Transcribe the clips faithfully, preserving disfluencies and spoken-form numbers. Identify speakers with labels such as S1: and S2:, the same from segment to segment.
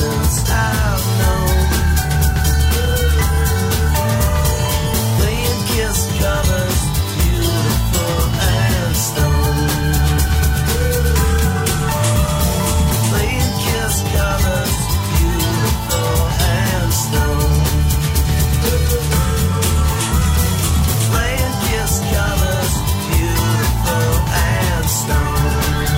S1: since I've known. Playing kiss covers, beautiful and stone. Playing kiss covers, beautiful and stone. Playing kiss covers, beautiful and stone.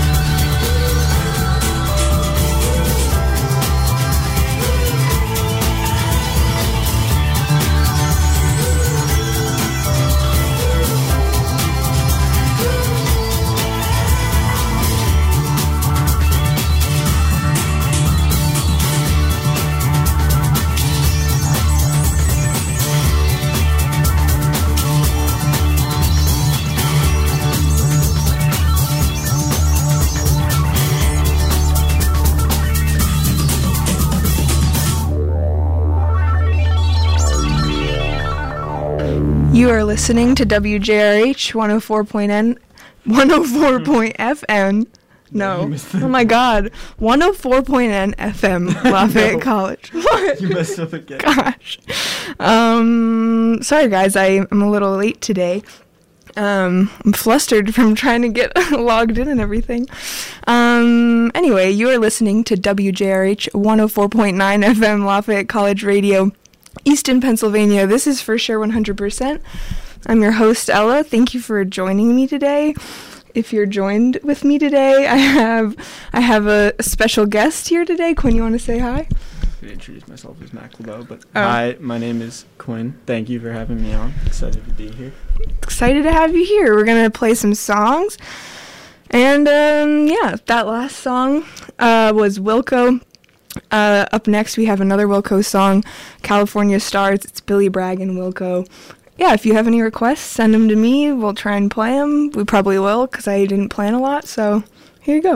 S2: You are listening to W J R H one oh four point N, one oh four point F M. No. Oh my God. one oh four point N F M, Lafayette
S3: No.
S2: College. What?
S3: You messed up again.
S2: Gosh. Um, sorry guys, I am a little late today. Um, I'm flustered from trying to get logged in and everything. Um, anyway, you are listening to W J R H one oh four point nine F M, Lafayette College Radio, Easton, Pennsylvania. This is For Sure one hundred percent. I'm your host, Ella. Thank you for joining me today. If you're joined with me today, I have I have a, a special guest here today. Quinn, you want to say hi?
S3: I introduce myself as Mac LeBeau, but
S2: Oh.
S3: hi, my name is Quinn. Thank you for having me on. Excited to be here.
S2: Excited to have you here. We're going to play some songs. And, um, yeah, that last song uh, was Wilco. Uh, up next, we have another Wilco song, California Stars. It's Billy Bragg and Wilco. Yeah, if you have any requests, send them to me. We'll try and play them. We probably will, because I didn't plan a lot. So here you go.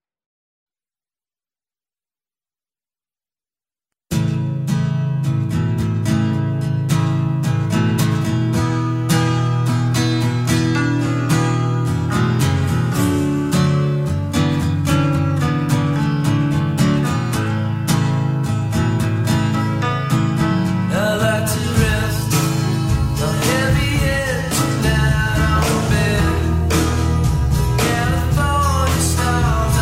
S1: I like to rest my heavy head tonight on the bed. California stars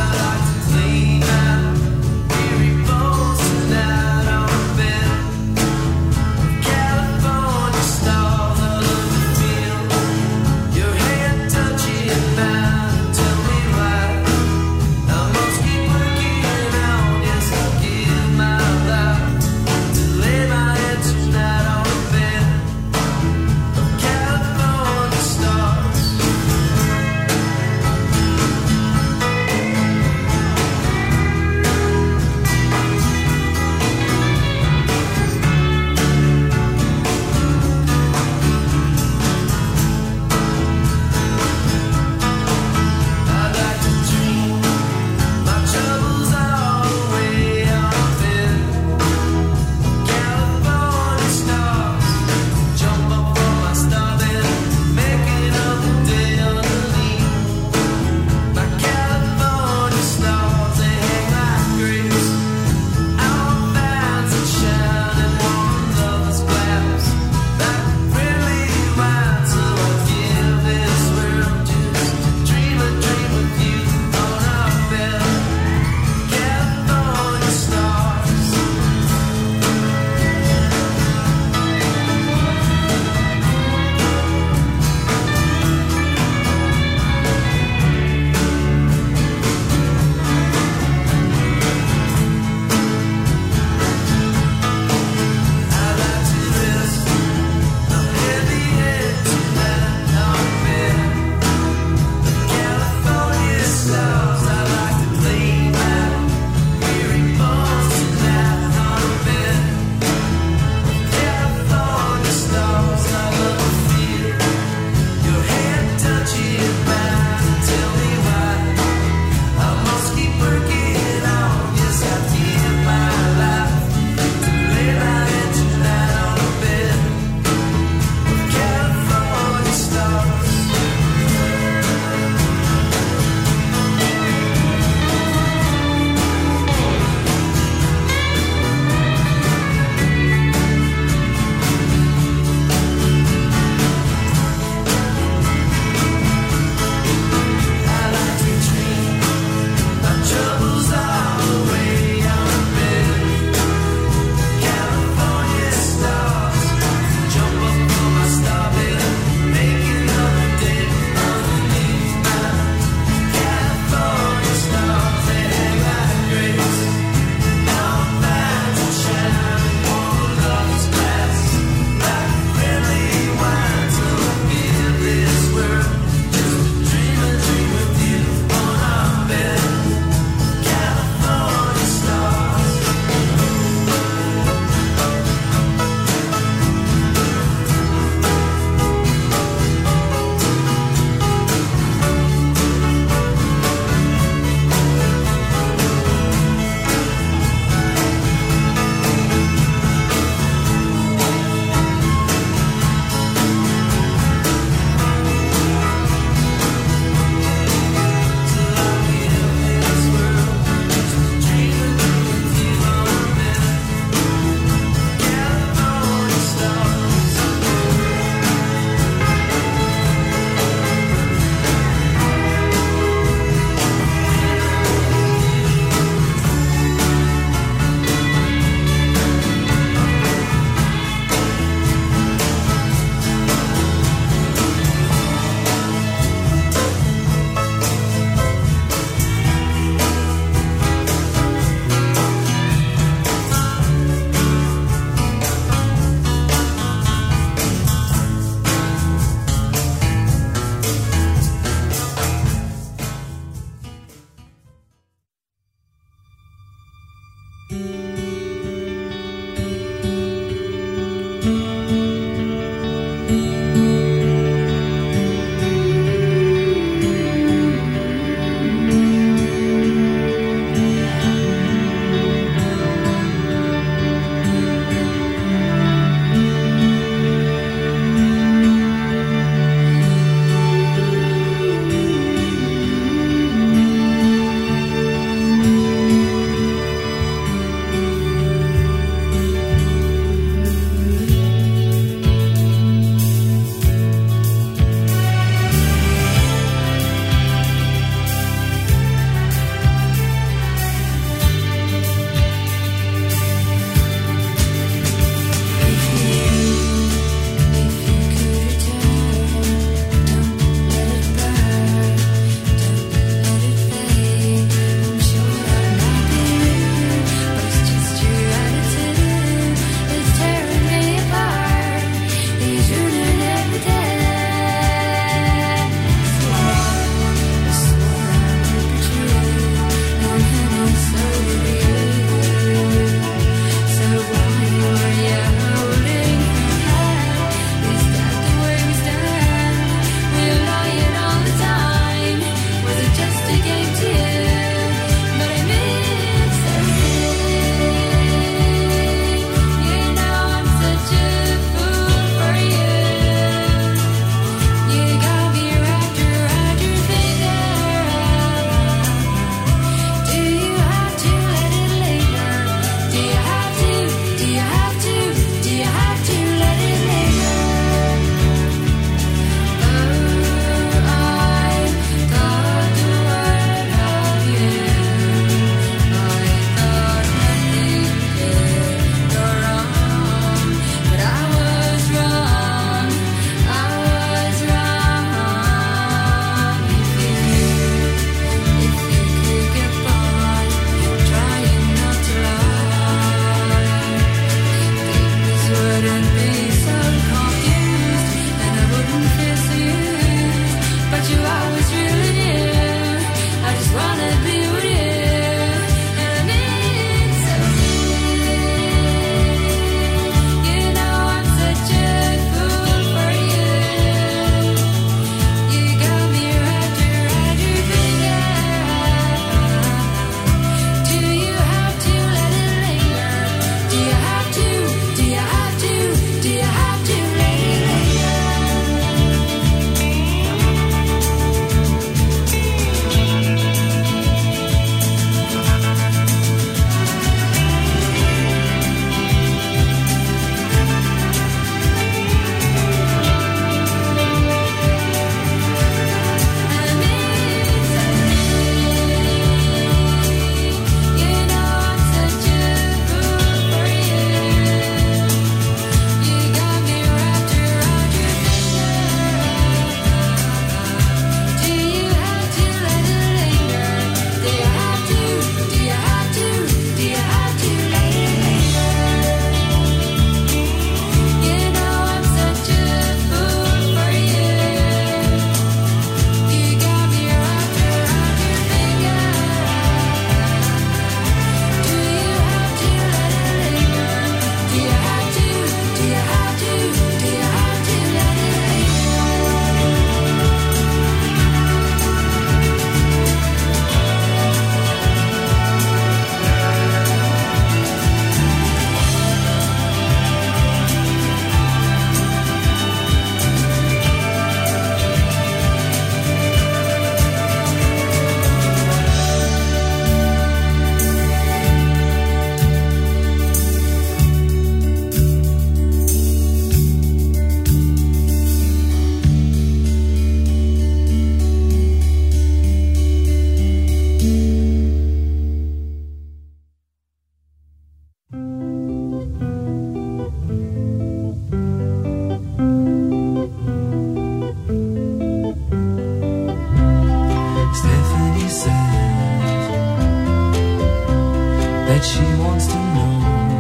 S1: that she wants to know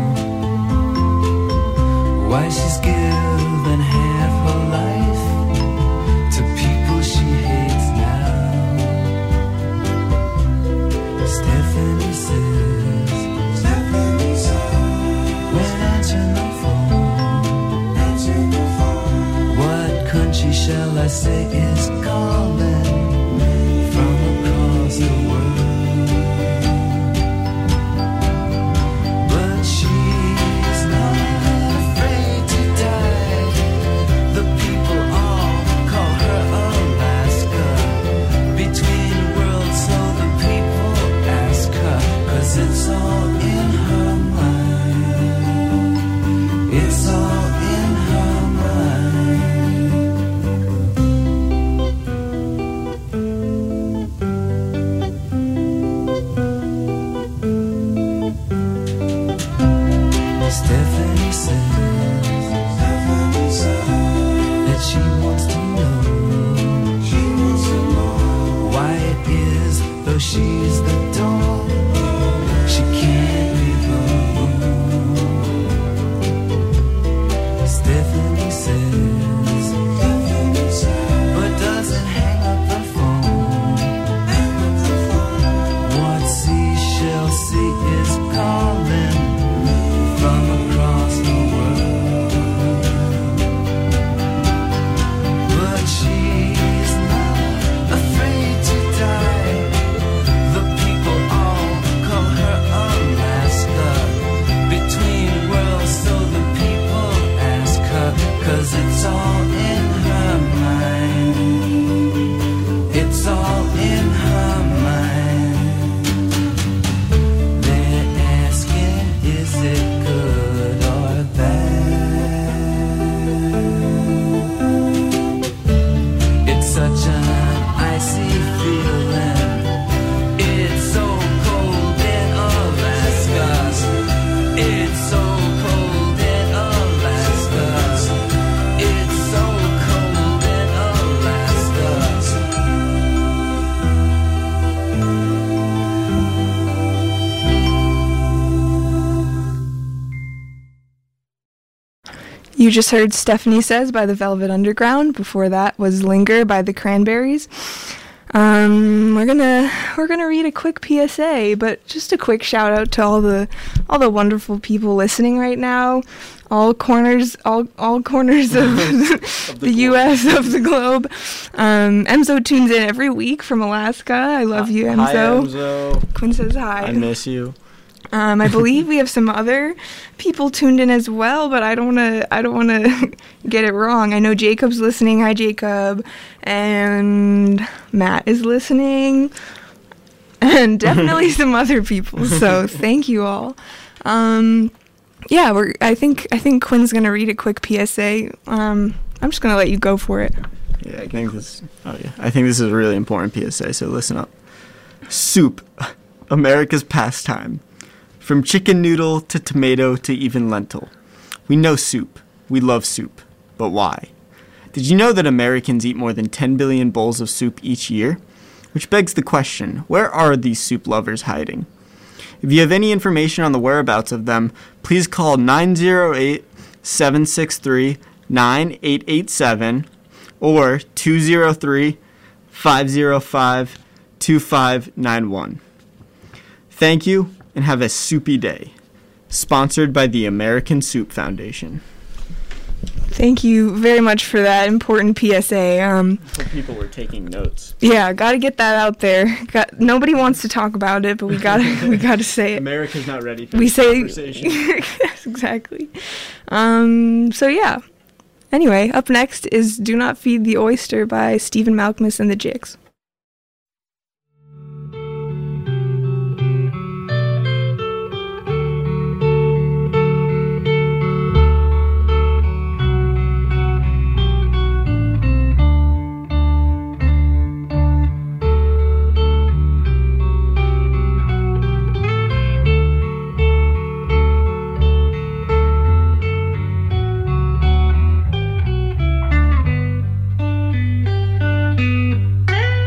S1: why she's given half her life to people she hates now. Stephanie says, Stephanie I say is calling from across the world. But she's not afraid to die. The people all call her Alaska. Between worlds, so the people ask her, 'cause it's all in her mind. It's all in her mind. Stephanie says that she wants to know why it is, though she's the dog, she can't be alone. Stephanie says, but doesn't hang up the phone. What seashell sea is calling from across the world. But she's not afraid to die. The people all call her Alaska. Between worlds, so the people ask her, 'cause it's all in her mind. It's all in her mind. They're asking, is it good or bad? It's such an icy feeling. It's so cold in Alaska. It's so cold in Alaska. It's so cold in Alaska.
S2: You just heard Stephanie Says by the Velvet Underground. Before that was Linger by the Cranberries. Um, we're gonna we're gonna read a quick P S A, but just a quick shout out to all the all the wonderful people listening right now, all corners all all corners of,
S3: Of
S2: the,
S3: the
S2: U
S3: globe.
S2: S of the globe. Um, Emzo tunes in every week from Alaska. I love you,
S3: Hi,
S2: Emzo.
S3: Emzo.
S2: Quinn says hi.
S3: I miss you.
S2: Um, I believe we have some other people tuned in as well, but I don't want to. I don't want to get it wrong. I know Jacob's listening. Hi, Jacob, and Matt is listening, and definitely some other people. So thank you all. Um, yeah, we're. I think. I think Quinn's gonna read a quick P S A. Um, I'm just gonna let you go for it.
S3: Yeah, I think this. Oh yeah, I think this is a really important P S A. So listen up. Soup, America's pastime. From chicken noodle to tomato to even lentil. We know soup. We love soup. But why? Did you know that Americans eat more than ten billion bowls of soup each year? Which begs the question, where are these soup lovers hiding? If you have any information on the whereabouts of them, please call nine oh eight, seven six three, nine eight eight seven or two oh three, five oh five, two five nine one. Thank you, and have a soupy day. Sponsored by the American Soup Foundation.
S2: Thank you very much for that important P S A. Um,
S3: Hope people were taking notes.
S2: yeah, got to get that out there. Got nobody wants to talk about it, but we got to we got to say it.
S3: America's not ready for
S2: We
S3: this
S2: say
S3: conversation.
S2: yes, exactly. Um, so yeah. Anyway, up next is "Do Not Feed the Oyster" by Stephen Malkmus and the Jigs.
S4: Thank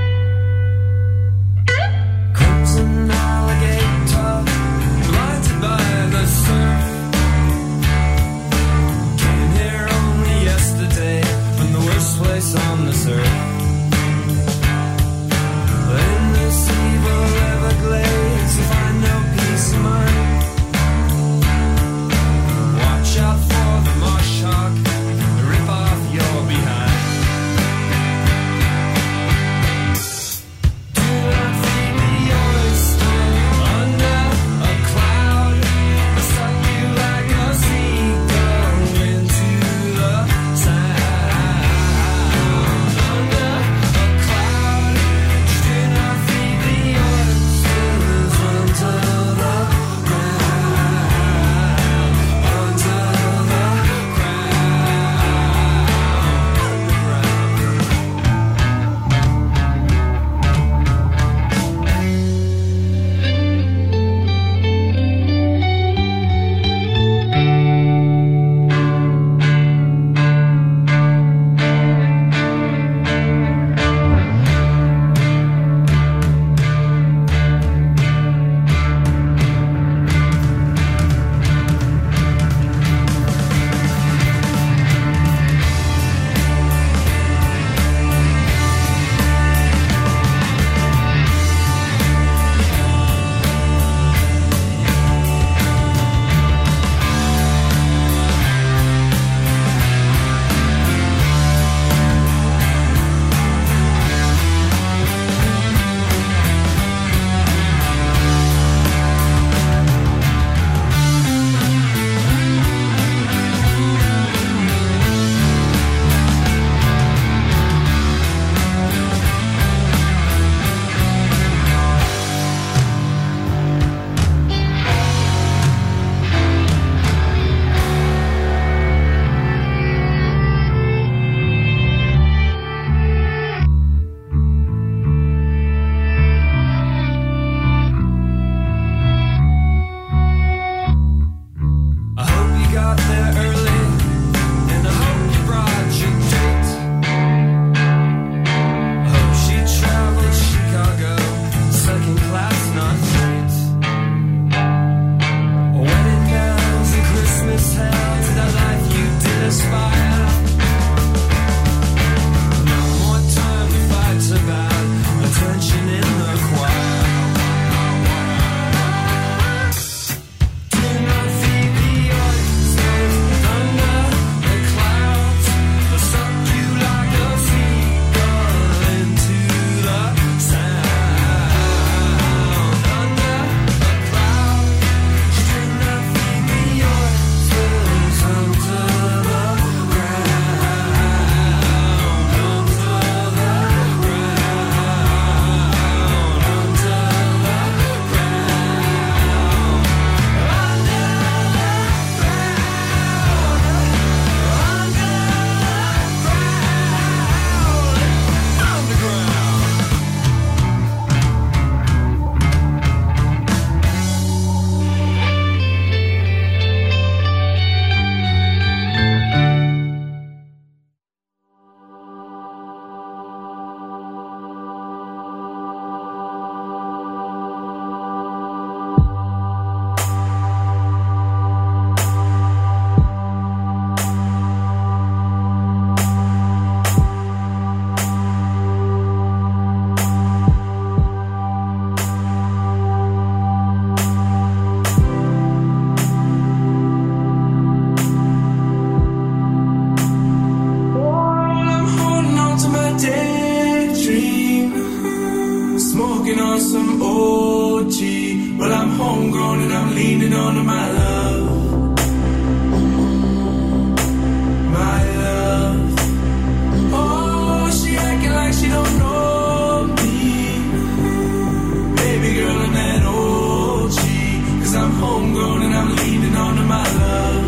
S1: I'm leaning on to my love.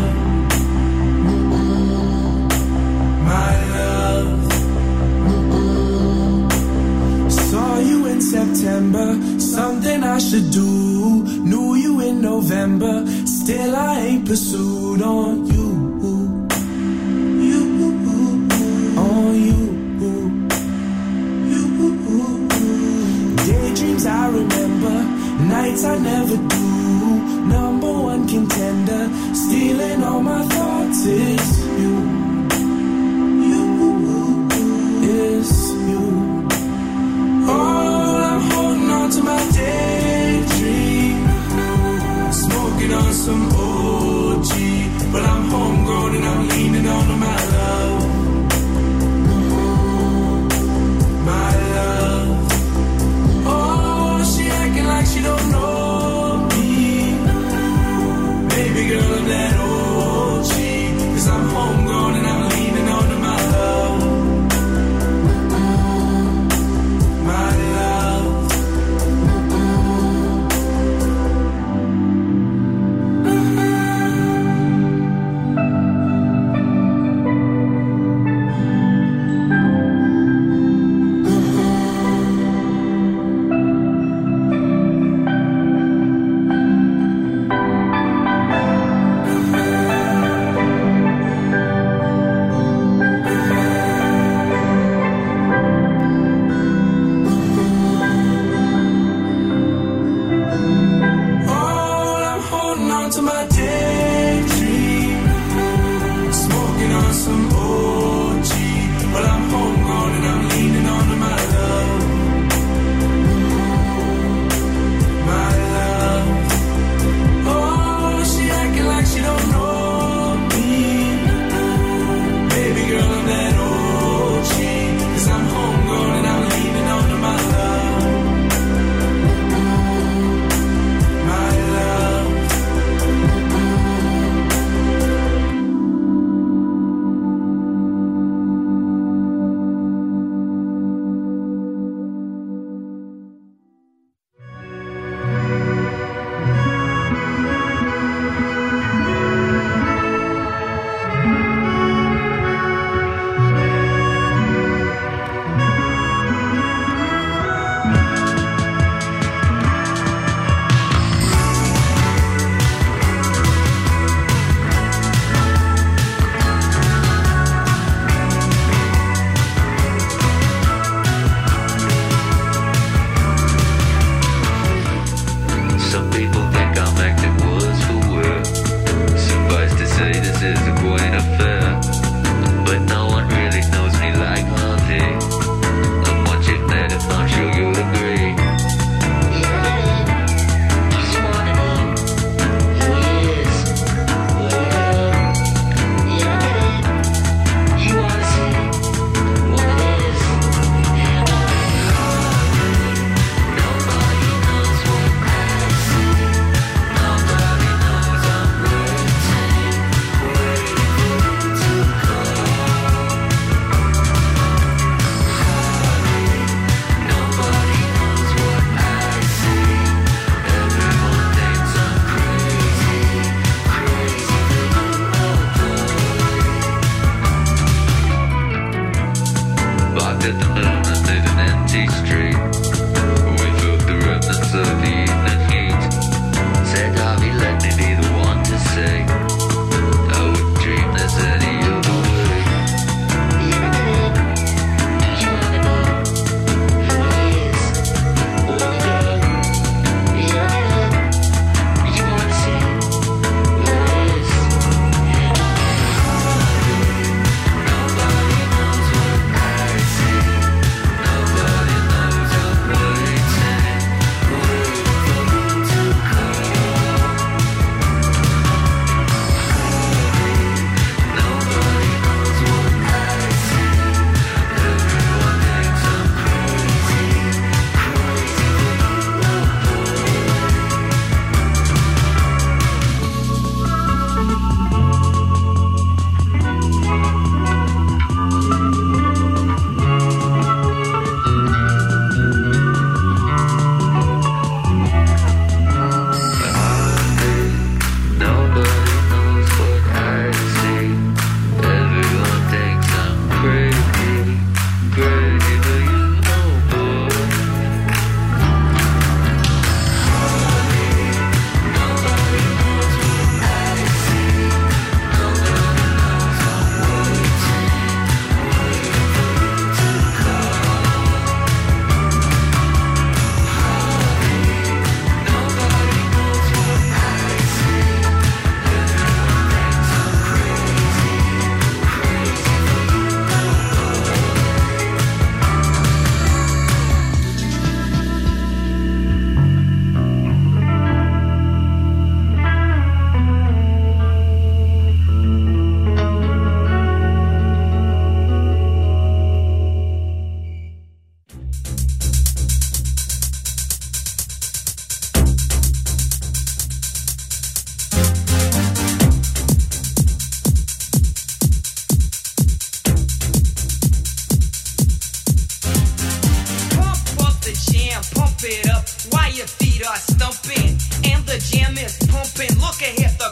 S1: My love. Saw you in September, something I should do. Knew you in November, still I ain't pursued on you. You, on you. Daydreams I remember, nights I never do. Number one contender, stealing all my thoughts is you. You is you. Oh, I'm holding on to my daydream, smoking on some O G, but I'm homegrown and I'm leaning on to my love. My love. Oh, she acting like she don't know me. Baby girl, I'm that O G, 'cause I'm homegrown and I'm leaning on to my love. My love.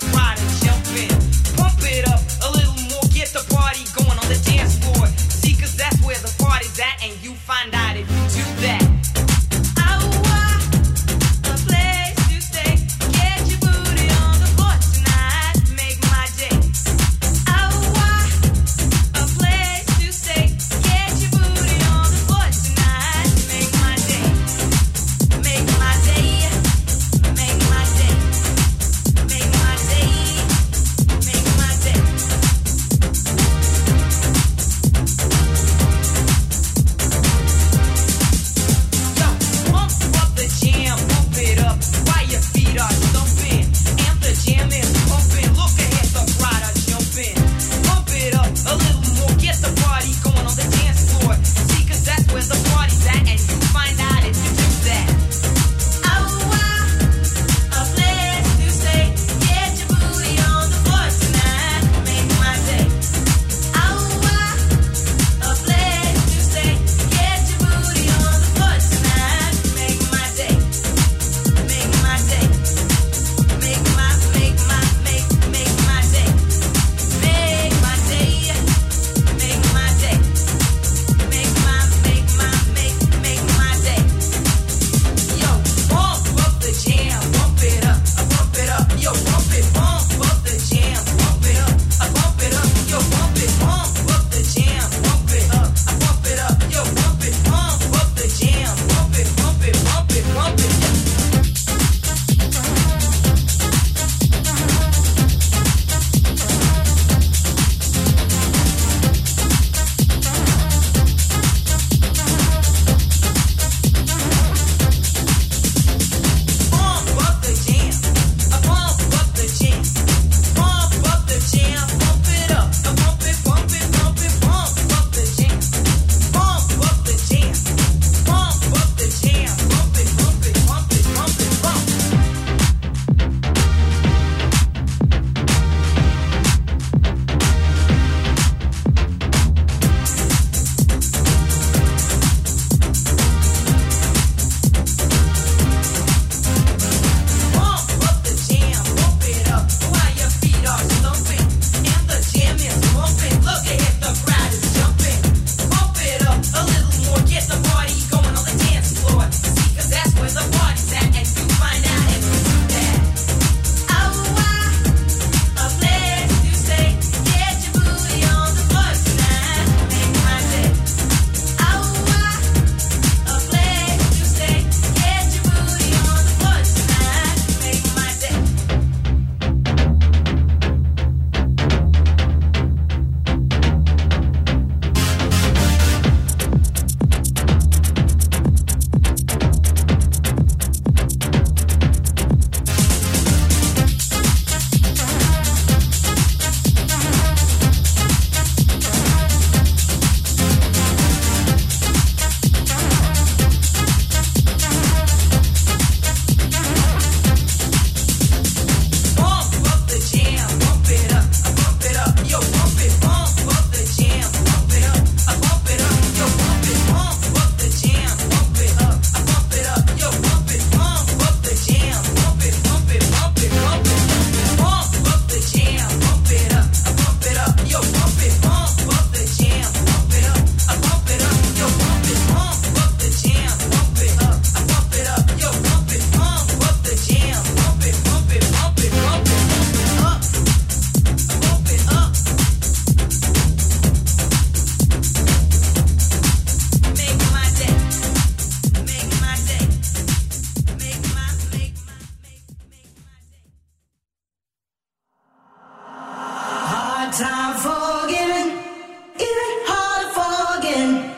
S1: crowd to jump in. Pump it up a little more, get the party going on the dance floor. See, cause that's where the party's at, and you find out if you do that.
S4: time forgetting, even hard forgetting.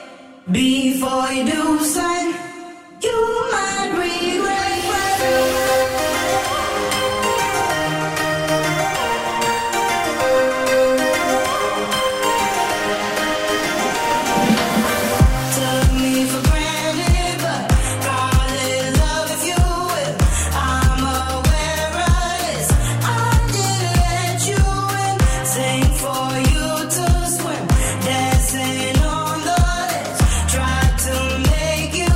S4: Before you do something, you might regret. Took me for granted, but probably love if you will. I'm aware of this. I didn't let you in. Sing for you to swim, dancing on the ledge. Tried to make you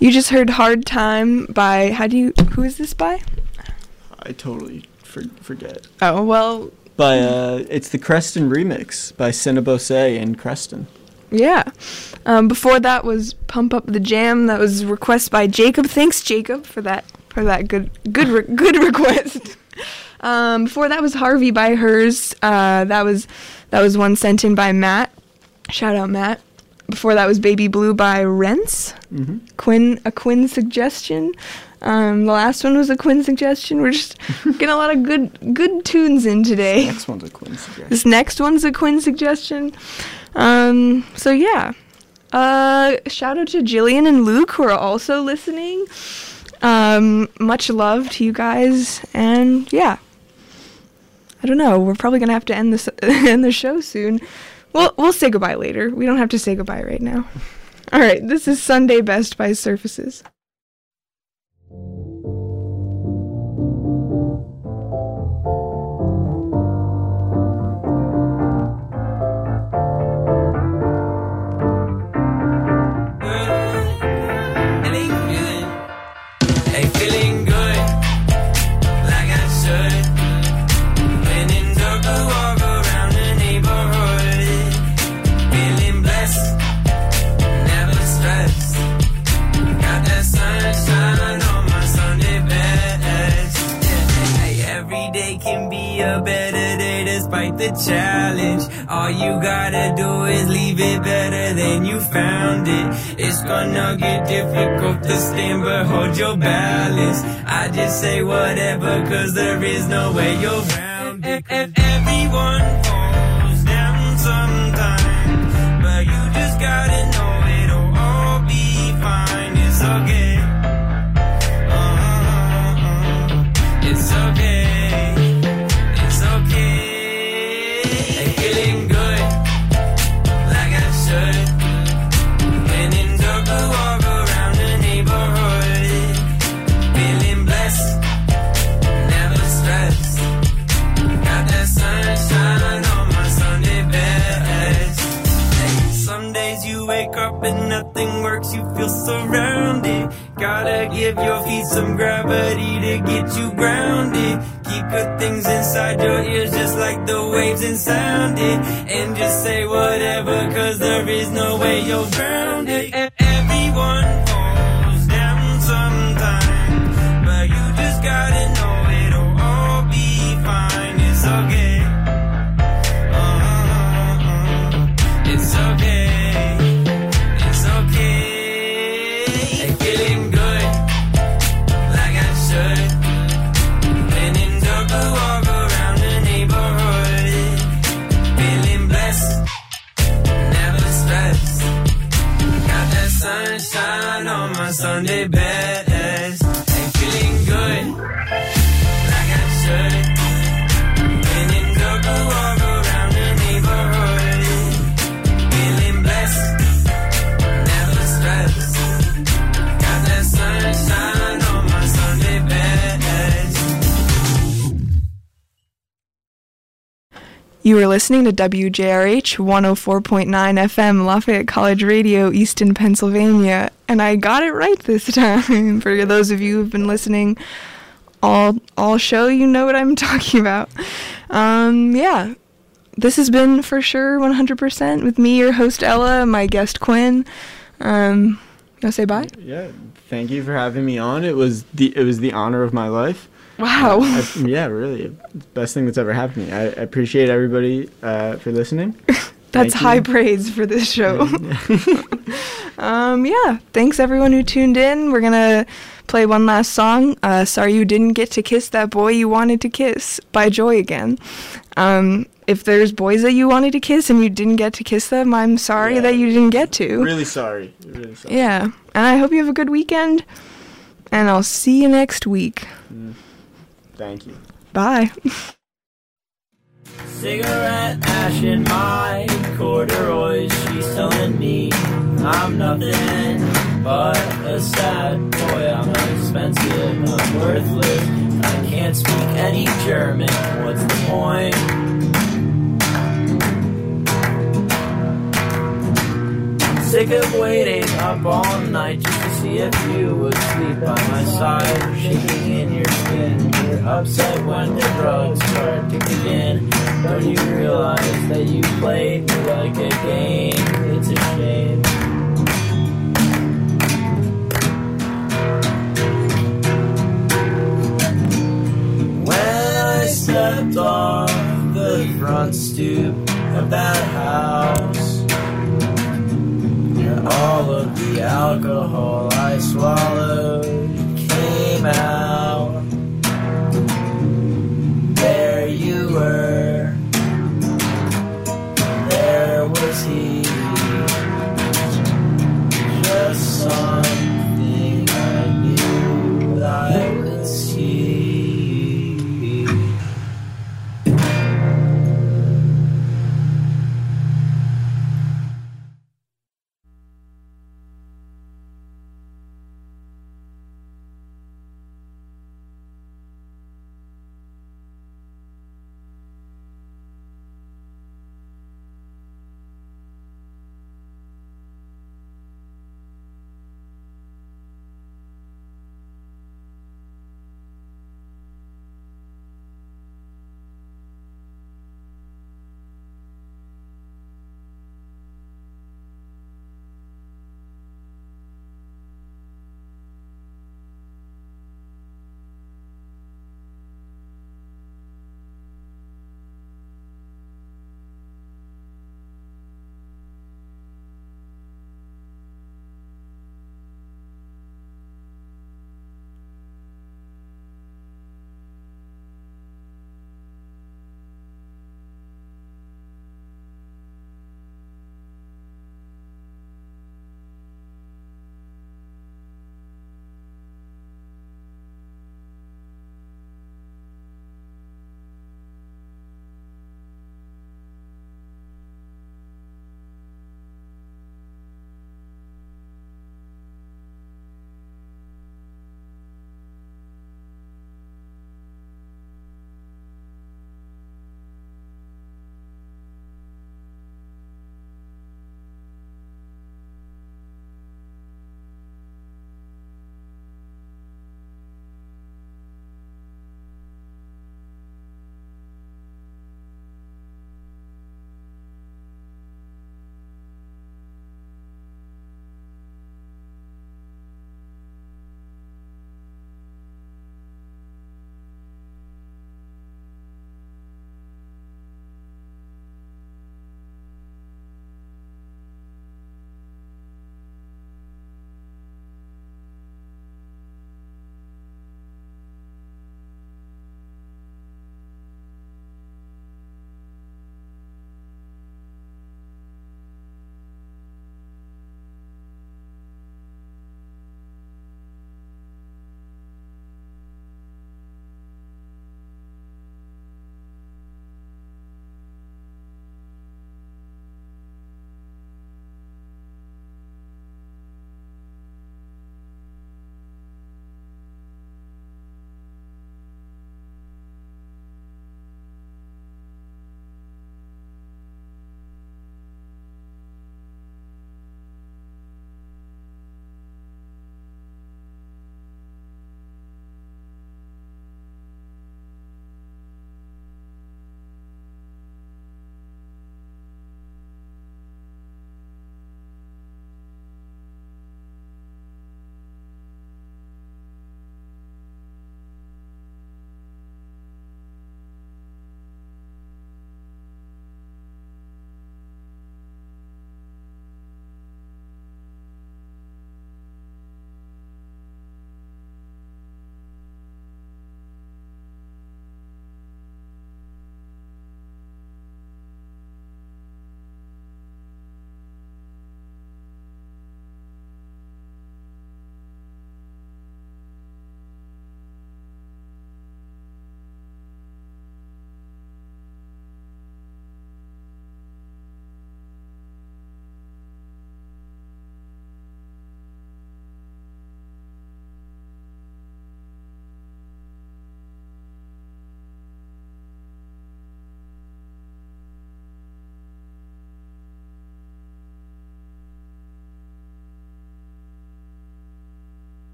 S2: You just heard Hard Time by, how do you, who is this by?
S3: I totally for, forget.
S2: Oh, well,
S3: By uh, it's the Creston remix by Cinnabose and Creston.
S2: yeah. Um, before that was Pump Up the Jam. That was a request by Jacob. Thanks, Jacob, for that for that good good re- good request. Um, before that was Harvey by Hers. Uh, that was that was one sent in by Matt. Shout out Matt. Before that was Baby Blue by Rents.
S3: Mm-hmm.
S2: Quinn a Quinn suggestion. Um, the last one was a Quinn suggestion. We're just getting a lot of good good tunes in today.
S3: Next one's a Quinn suggestion.
S2: This next one's a Quinn suggestion. Um, so yeah. Uh, shout out to Jillian and Luke who are also listening. Um, much love to you guys, and yeah. I don't know. We're probably gonna have to end this end the show soon. Well, we'll say goodbye later. We don't have to say goodbye right now. All right. This is Sunday Best by Surfaces.
S1: Hey, feeling good, like I should. When in Durga, walk around the neighborhood. Feeling blessed, never stressed. Got that sunshine on my Sunday best. Hey, every day can be a better day despite the challenge. All you gotta do is leave it better than you found it. It's gonna get difficult to stand, but hold your balance. I just say whatever, cause there is no way you're round it. And everyone falls down sometime, but you just gotta know it'll all be fine. It's okay. Uh-huh. It's okay. It's okay. Hey, feeling good, like I should. When in Durga, walk around the neighborhood. Feeling blessed, never stressed. Got that sunshine on my Sunday best. Hey, some days you wake up and nothing works, you feel surrounded. Gotta give your feet some gravity to get you grounded. Keep good things inside your ears just like the waves and sound it. And just say whatever, cause there is no way you're grounded. E- Everyone falls down sometime, but you just gotta know it'll all be fine. It's okay. Uh-huh. It's okay. It's okay. Hey, feeling good, like I should. When in Durga, walk around the neighborhood. Feeling blessed, never stressed. Got that sunshine on my Sunday best. Hey, feeling good, like I should. When in Durga, walk around the neighborhood. Feeling blessed, never stressed. Got that sunshine on my Sunday best.
S2: You are listening to W J R H one oh four point nine F M, Lafayette College Radio, Easton, Pennsylvania. And I got it right this time. For those of you who've been listening all all show, you know what I'm talking about. Um, yeah, this has been for sure one hundred percent with me, your host Ella, and my guest Quinn. Um, you wanna say bye?
S3: Yeah, thank you for having me on. It was the it was the honor of my life.
S2: Wow.
S3: I, yeah, really, it's the best thing that's ever happened to me. I, I appreciate everybody uh, for listening.
S2: That's
S3: Thank
S2: high
S3: you.
S2: praise for this show. um, yeah, thanks everyone who tuned in. We're gonna play one last song. Uh, Sorry You Didn't Get to Kiss That Boy You Wanted to Kiss by Joy again. Um, if there's boys that you wanted to kiss and you didn't get to kiss them, I'm sorry
S3: Yeah.
S2: that you didn't get to.
S3: Really sorry. Really sorry.
S2: Yeah, and I hope you have a good weekend, and I'll see you next week.
S3: Mm. Thank you.
S2: Bye.
S5: Cigarette ash in my corduroys. She's telling me I'm nothing but a sad boy. I'm expensive, I'm worthless. I can't speak any German. What's the point? sick of waiting up all night just to see if you would sleep by my side. Shaking in your skin, you're upset when the drugs start to kick in. Don't you realize that you played me like a game? It's a shame. When I stepped off the front stoop of that house, all of the alcohol I swallowed came out.